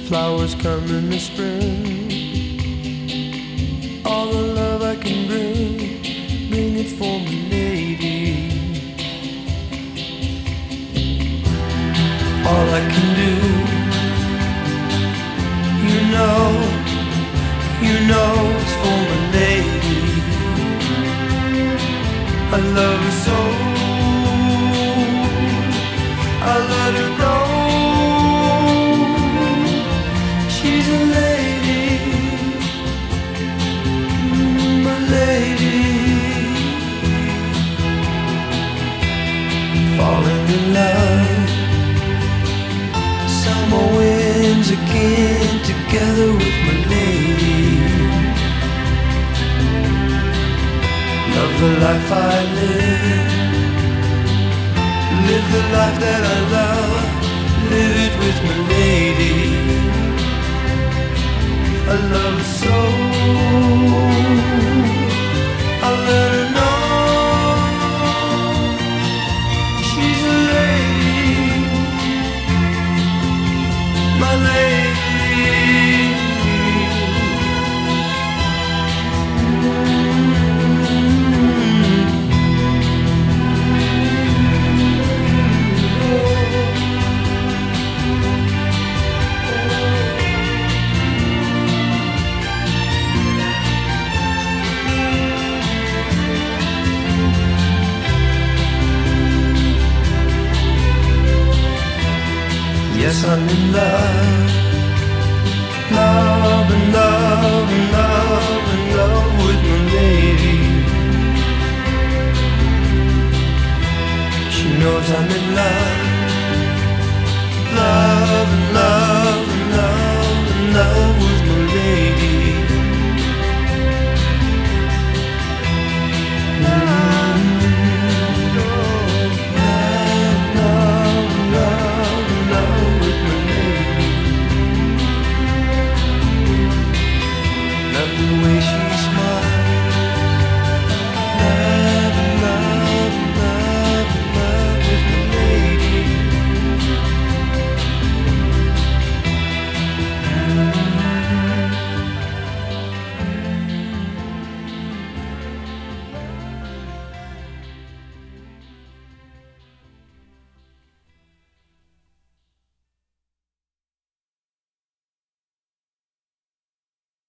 flowers come in the spring. All the love I can bring it for me, lady. All I can do, you know it's for my lady. I love her so, I let her go. She's a lady, my lady. Falling in love, summer winds again, together with my lady. Love the life I live the life that I love, live it with my lady. I love her so, I let her know she's a lady, my lady. Yes, I'm in love, love and love and love and love with my lady. She knows I'm in love.